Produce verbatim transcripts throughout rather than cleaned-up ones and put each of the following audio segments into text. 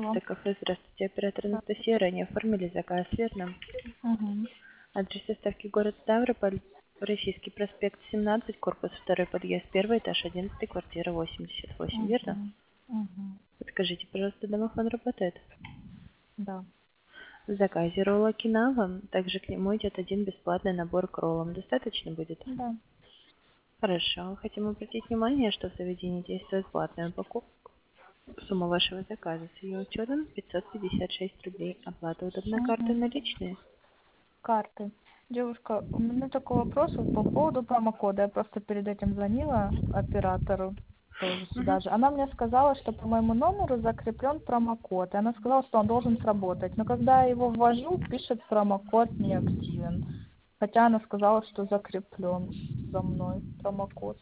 Алло. кафе. Здравствуйте, оператор Да. Анастасия. Ранее оформили заказ, верно? Угу. Адрес доставки город Ставрополь, Российский проспект семнадцать, корпус второй, подъезд первый, этаж одиннадцать, квартира восемьдесят восемь, верно? Угу. Угу. Подскажите, пожалуйста, домофон работает? Да. В заказе ролл Окинава, также к нему идет один бесплатный набор к роллам. Достаточно будет? Да. Хорошо. Хотим обратить внимание, что в заведении действует платная покупка. Сумма вашего заказа с ее учетом пятьсот пятьдесят шесть рублей. Оплата удобна карты Угу. наличные. Карты. Девушка, у меня такой вопрос вот по поводу промокода. Я просто перед этим звонила оператору тоже Мгм. сюда же. Она мне сказала, что по моему номеру закреплен промокод. И она сказала, что он должен сработать. Но когда я его ввожу, пишет промокод неактивен. Хотя она сказала, что закреплен за мной промокод.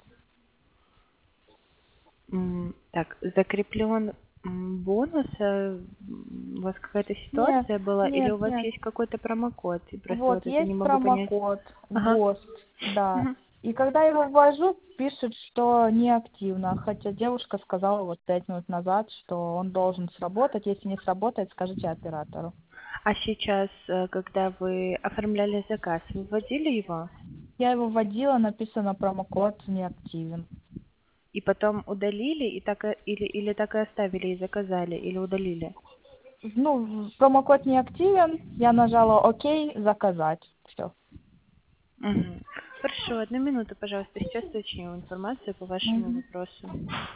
М, Так, закреплен м, бонус. а, м, У вас какая-то Нет, ситуация была, или у нет, вас нет. есть какой-то промокод? И просто Вот, вот это не есть могу понять. промокод Ага. ГОСТ, да. Мгм. И когда я его ввожу, пишет, что неактивно. Хотя девушка сказала вот пять минут назад, что он должен сработать. Если не сработает, скажите оператору. А сейчас, э, когда вы оформляли заказ, вы вводили его Я его вводила, написано промокод неактивен. и потом удалили, и так и- или, или так и оставили и заказали, или удалили? Ну, промокод неактивен, я нажала ОК, заказать. Все. Мгм. Хорошо, одну минуту, пожалуйста. Сейчас уточню информацию по вашему Угу. вопросу.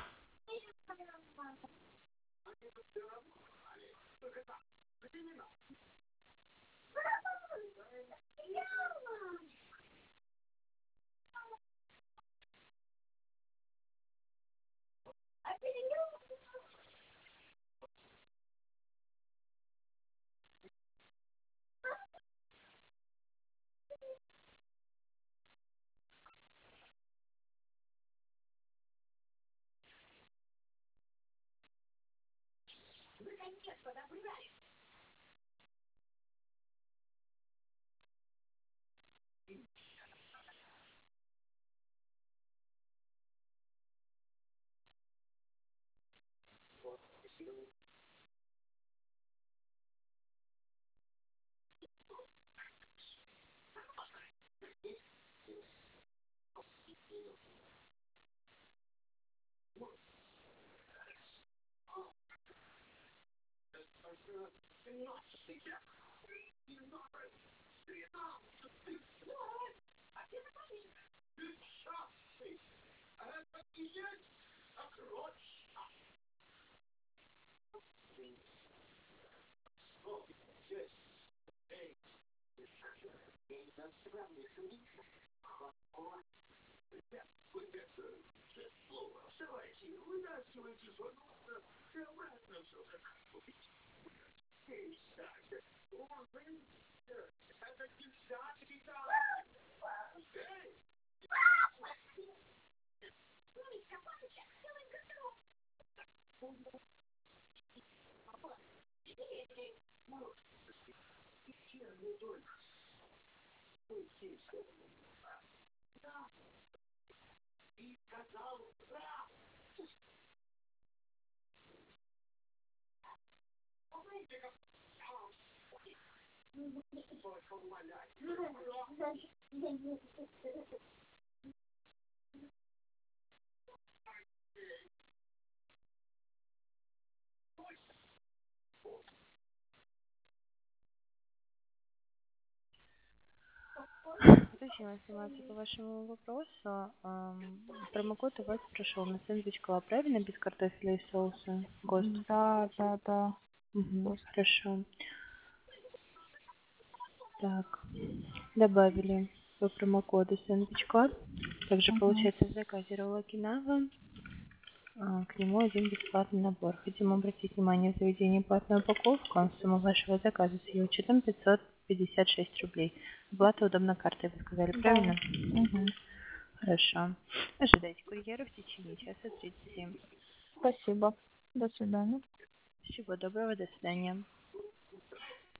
Уточнила информацию по вашему вопросу. Ам, Промокод у вас прошел на сэндвич Клаб, правильно? Без картофеля и соуса. ГОСТ. Да, да, да. Мгм. Просто. Хорошо. Так, добавили по промокоду сэндвич Клаб. Также Угу. получается в заказе ролл Окинава. А, К нему один бесплатный набор. Хотим обратить внимание в заведении платную упаковку. Сумма вашего заказа с ее учетом пятьсот пятьдесят шесть рублей. Оплата удобно картой, вы сказали, Да. правильно? Угу. Хорошо. Ожидайте курьера в течение часа тридцать семь. Спасибо. До свидания. Всего доброго, до свидания.